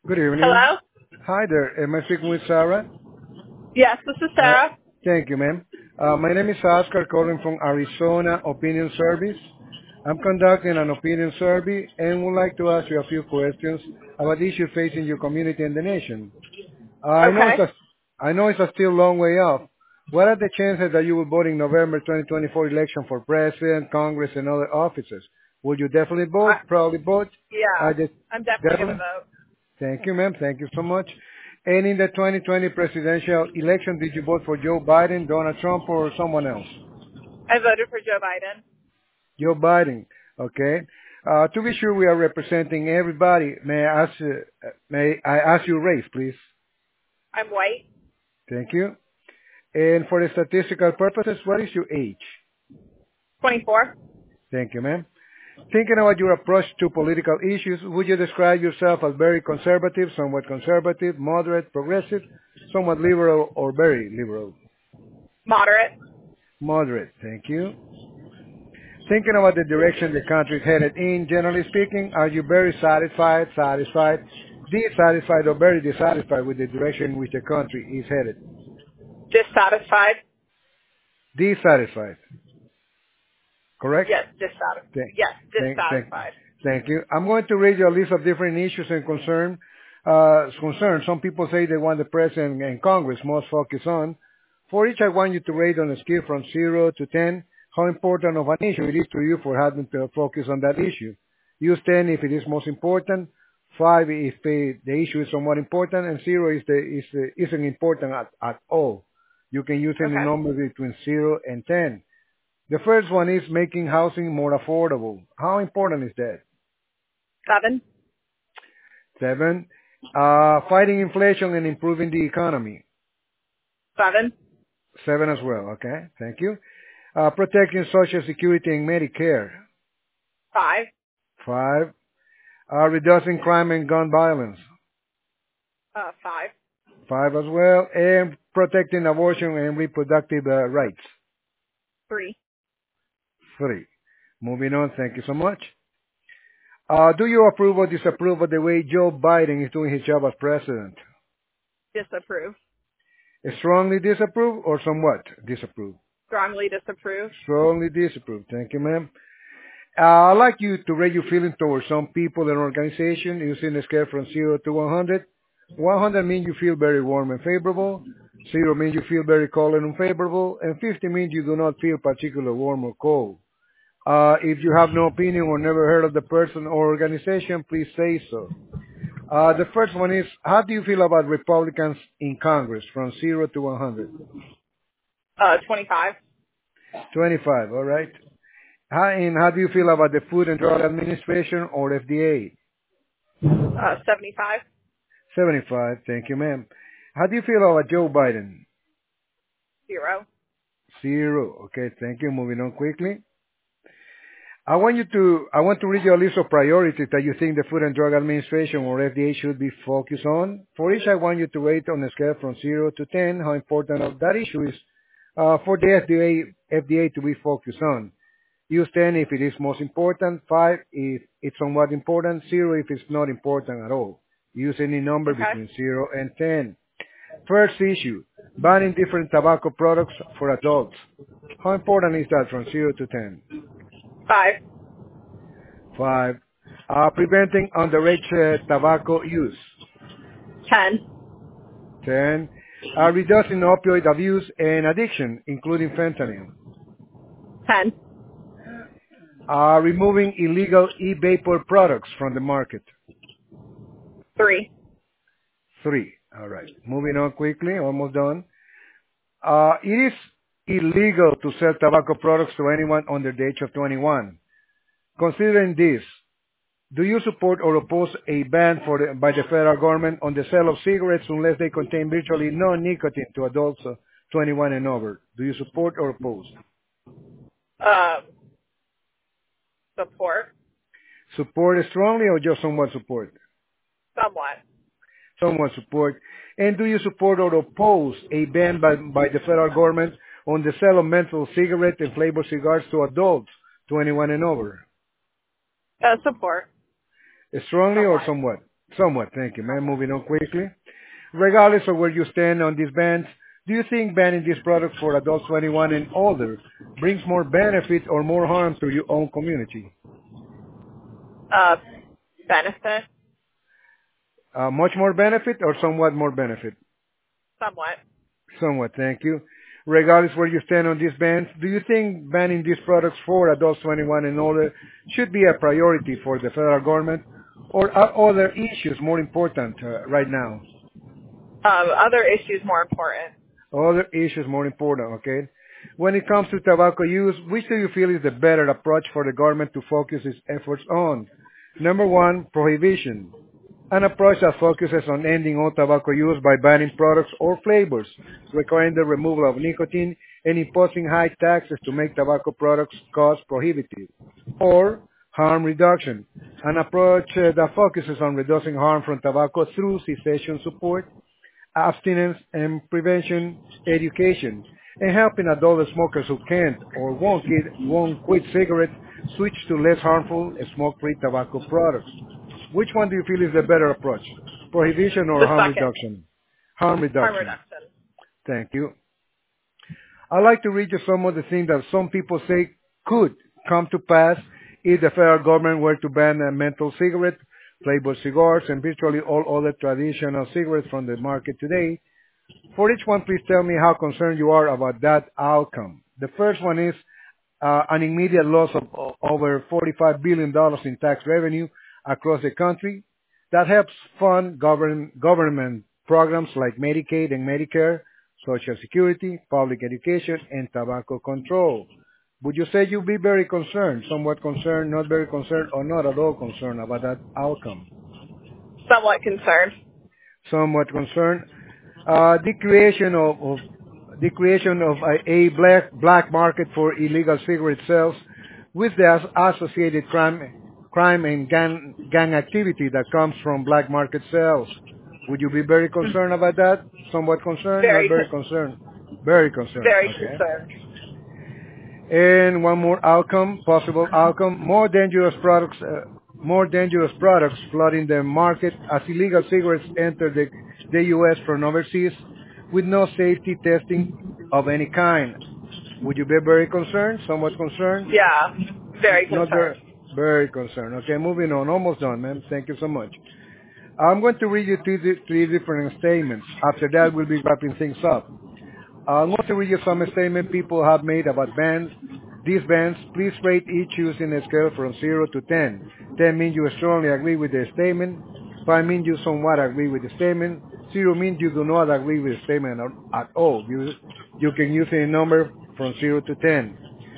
Good evening. Hello? Hi there. Am I speaking with Sarah? Yes, this is Uh, Sarah. Thank you, ma'am. My name is Oscar, calling from Arizona Opinion Service. I'm conducting an opinion survey and would like to ask you a few questions about issues facing your community and the nation. I know Okay. it's a, I know it's a still long way off. What are the chances that you will vote in November 2024 election for president, Congress, and other offices? Would you definitely vote? Probably vote? Yeah, I just I'm definitely going to definitely. vote. Thank you, ma'am. Thank you so much. And in the 2020 presidential election, did you vote for Joe Biden, Donald Trump, or someone else? I voted for Joe Biden. Joe Biden. Okay. To be sure we are representing everybody, may I ask your race, please? I'm white. Thank you. And for the statistical purposes, what is your age? 24. Thank you, ma'am. Thinking about your approach to political issues, would you describe yourself as very conservative, moderate, progressive, somewhat liberal, or very liberal? Moderate. Moderate. Thank you. Thinking about the direction the country is headed in, generally speaking, are you very satisfied, dissatisfied, or very dissatisfied with the direction in which the country is headed? Dissatisfied. Dissatisfied. Correct? Yes, dissatisfied. Thank, Yes, thank, thank, dissatisfied. thank you. I'm going to read you a list of different issues and concerns. Some people say they want the president and Congress most focus on. For each, I want you to rate on a scale from 0 to 10 how important of an issue it is to you for having to focus on that issue. Use 10 if it is most important, 5 if the issue is somewhat important, and 0 isn't important at all. You can use any Okay. number between 0 and 10. The first one is making housing more affordable. How important is that? 7. 7. Fighting inflation and improving the economy. 7. 7 as well. Okay. Thank you. Protecting Social Security and Medicare. 5. 5. Reducing crime and gun violence. 5. 5 as well. And protecting abortion and reproductive rights. 3. 3. Moving on. Thank you so much. Do you approve or disapprove of the way Joe Biden is doing his job as president? Disapprove. Strongly disapprove or somewhat disapprove? Strongly disapprove. Strongly disapprove. Thank you, ma'am. I'd like you to rate your feeling towards some people and organization using a scale from 0 to 100. 100 means you feel very warm and favorable. 0 means you feel very cold and unfavorable. And 50 means you do not feel particularly warm or cold. If you have no opinion or never heard of the person or organization, please say so. The first one is, how do you feel about Republicans in Congress from 0 to 100? 25. 25, all right. How do you feel about the Food and Drug Administration or FDA? 75. 75, thank you, ma'am. How do you feel about Joe Biden? 0. 0, okay, thank you. Moving on quickly. I want to read you a list of priorities that you think the Food and Drug Administration or FDA should be focused on. For each, I want you to rate on a scale from 0 to 10 how important that issue is for the FDA to be focused on. Use 10 if it is most important, 5 if it's somewhat important, 0 if it's not important at all. Use any number Okay. between 0 and 10. First issue, banning different tobacco products for adults. How important is that from 0 to 10? 5. 5. Preventing underage tobacco use. 10. 10. Reducing opioid abuse and addiction, including fentanyl. 10. Removing illegal e-vapor products from the market. 3. 3. All right. Moving on quickly, almost done. It is illegal to sell tobacco products to anyone under the age of 21. Considering this, do you support or oppose a ban by the federal government on the sale of cigarettes unless they contain virtually no nicotine to adults 21 and over? Do you support or oppose? Support. Support strongly or just somewhat support? Somewhat. Somewhat support. And do you support or oppose a ban by the federal government on the sale of menthol cigarette and flavored cigars to adults 21 and over? Support. Strongly or Somewhat. somewhat? Somewhat, thank you, man. Moving on quickly. Regardless of where you stand on these bans, do you think banning these products for adults 21 and older brings more benefit or more harm to your own community? Uh, benefit? Much more benefit or somewhat more benefit? Somewhat. Somewhat, thank you. Regardless where you stand on these bans, do you think banning these products for adults 21 and older should be a priority for the federal government, or are other issues more important right now? Other issues more important. Other issues more important, okay? When it comes to tobacco use, which do you feel is the better approach for the government to focus its efforts on? Number one, prohibition. An approach that focuses on ending all tobacco use by banning products or flavors, requiring the removal of nicotine, and imposing high taxes to make tobacco products cost prohibitive. Or harm reduction. An approach that focuses on reducing harm from tobacco through cessation support, abstinence and prevention education, and helping adult smokers who can't or won't quit cigarettes switch to less harmful smoke-free tobacco products. Which one do you feel is the better approach? Prohibition or The harm second. reduction? Harm Harm reduction. reduction. Thank you. I'd like to read you some of the things that some people say could come to pass if the federal government were to ban menthol cigarettes, flavored cigars, and virtually all other traditional cigarettes from the market today. For each one, please tell me how concerned you are about that outcome. The first one is an immediate loss of over $45 billion in tax revenue across the country. That helps fund government programs like Medicaid and Medicare, Social Security, public education, and tobacco control. Would you say you'd be very concerned, somewhat concerned, not very concerned, or not at all concerned about that outcome? Somewhat concerned. Somewhat concerned. The creation of a black market for illegal cigarette sales with the associated crime and gang activity that comes from black market sales. Would you be very concerned about that? Somewhat concerned? Very Not very concerned? Very concerned. Very Okay. concerned. And one more outcome, possible outcome, more dangerous products flooding the market as illegal cigarettes enter the U.S. from overseas with no safety testing of any kind. Would you be very concerned? Somewhat concerned? Yeah. Very Not concerned. very concerned. Okay, moving on. Almost done, ma'am. Thank you so much. I'm going to read you three different statements. After that, we'll be wrapping things up. I'm going to read you some statements people have made about bans. These bans, please rate each using a scale from 0 to 10. 10 means you strongly agree with the statement. 5 means you somewhat agree with the statement. 0 means you do not agree with the statement at all. You can use a number from 0 to 10.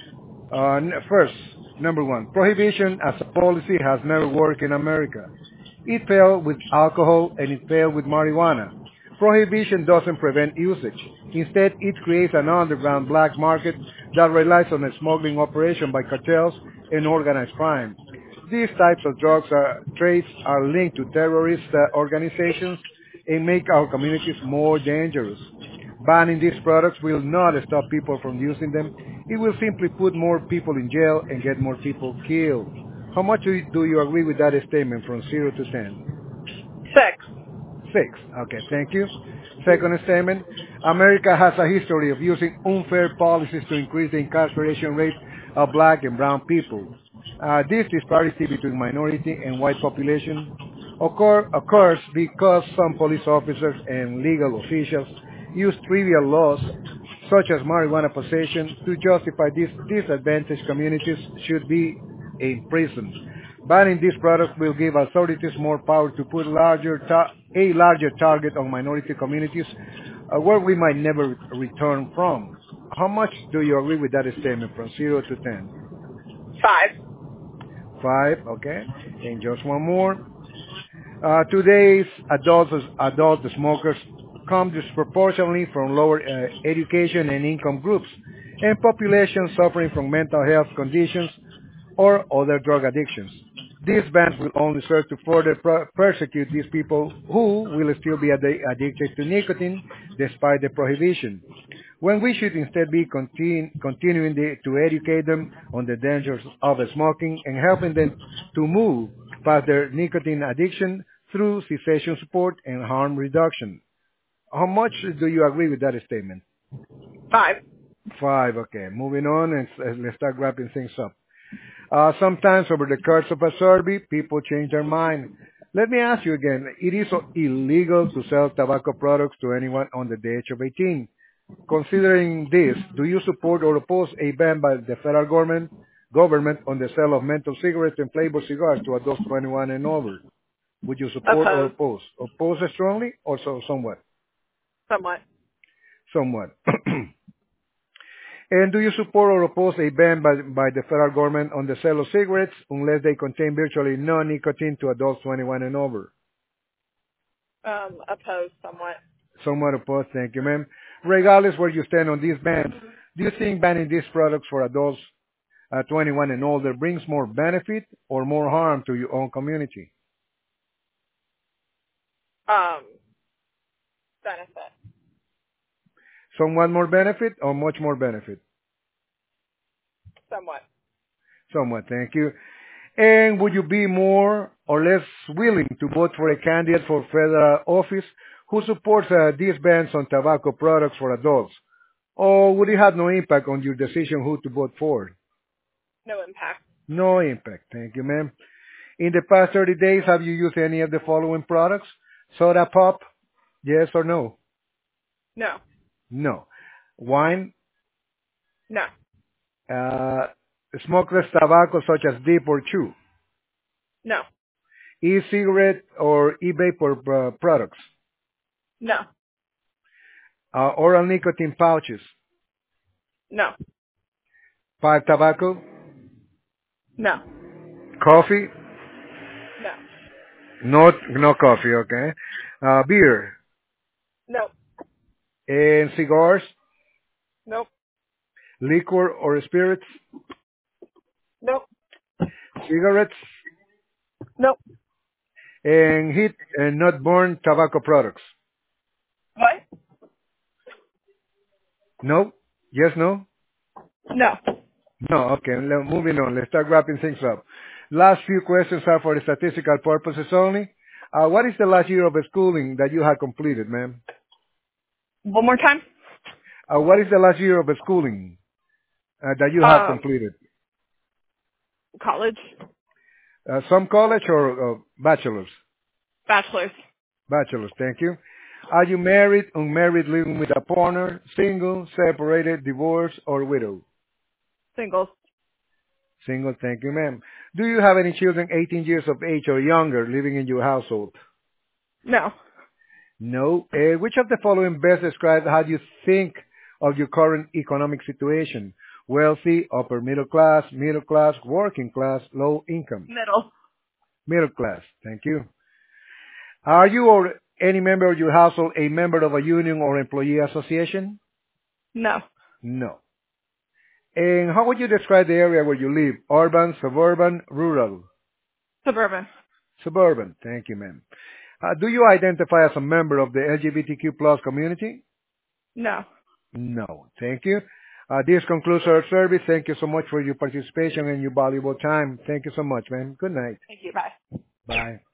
First, number 1, prohibition as a policy has never worked in America. It failed with alcohol and it failed with marijuana. Prohibition doesn't prevent usage. Instead, it creates an underground black market that relies on a smuggling operation by cartels and organized crime. These types of trades are linked to terrorist organizations and make our communities more dangerous. Banning these products will not stop people from using them. It will simply put more people in jail and get more people killed. How much do you agree with that statement from 0 to 10? 6. 6. Okay, thank you. Second statement, America has a history of using unfair policies to increase the incarceration rate of black and brown people. This disparity between minority and white population occurs because some police officers and legal officials use trivial laws such as marijuana possession to justify these disadvantaged communities should be in prison. Banning these products will give authorities more power to put a larger target on minority communities where we might never return from. How much do you agree with that statement from 0 to 10? 5. 5, okay. And just one more. Today's adult smokers come disproportionately from lower education and income groups and populations suffering from mental health conditions or other drug addictions. These bans will only serve to further persecute these people who will still be addicted to nicotine despite the prohibition, when we should instead be continuing to educate them on the dangers of smoking and helping them to move past their nicotine addiction through cessation support and harm reduction. How much do you agree with that statement? 5. 5. Okay. Moving on, and let's start wrapping things up. Sometimes over the course of a survey, people change their mind. Let me ask you again. It is illegal to sell tobacco products to anyone under the age of 18. Considering this, do you support or oppose a ban by the federal government on the sale of menthol cigarettes and flavored cigars to adults 21 and over? Would you support or Oppose. oppose? Oppose strongly or somewhat? Somewhat. Somewhat. And do you support or oppose a ban by the federal government on the sale of cigarettes unless they contain virtually no nicotine to adults 21 and over? Oppose somewhat. Somewhat opposed. Thank you, ma'am. Regardless where you stand on these bans, do you think banning these products for adults 21 and older brings more benefit or more harm to your own community? Benefit. Somewhat more benefit or much more benefit? Somewhat. Somewhat. Thank you. And would you be more or less willing to vote for a candidate for federal office who supports these bans on tobacco products for adults? Or would it have no impact on your decision who to vote for? No impact. No impact. Thank you, ma'am. In the past 30 days, have you used any of the following products? Soda pop? Yes or no? No. No. Wine? No. Smokeless tobacco such as dip or chew? No. E-cigarette or e-vapor products? No. Oral nicotine pouches? No. Pipe tobacco? No. Coffee? No. No coffee, okay. Beer? No. And cigars? Nope. Liquor or spirits? Nope. Cigarettes? Nope. And heat and not burn tobacco products? What? No? Yes, no? No. No, okay. Moving on. Let's start wrapping things up. Last few questions are for the statistical purposes only. What is the last year of schooling that you have completed, ma'am? One more time? What is the last year of schooling that you have completed? College. Some college or bachelor's? Bachelor's. Bachelor's, thank you. Are you married, unmarried, living with a partner, single, separated, divorced, or widow? Singles. Single, thank you, ma'am. Do you have any children 18 years of age or younger living in your household? No. No. Which of the following best describes how you think of your current economic situation? Wealthy, upper middle class, working class, low income? Middle. Middle class, thank you. Are you or any member of your household a member of a union or employee association? No. No. And how would you describe the area where you live? Urban, suburban, rural? Suburban. Suburban. Thank you, ma'am. Do you identify as a member of the LGBTQ plus community? No. No. Thank you. This concludes our service. Thank you so much for your participation and your valuable time. Thank you so much, ma'am. Good night. Thank you. Bye. Bye.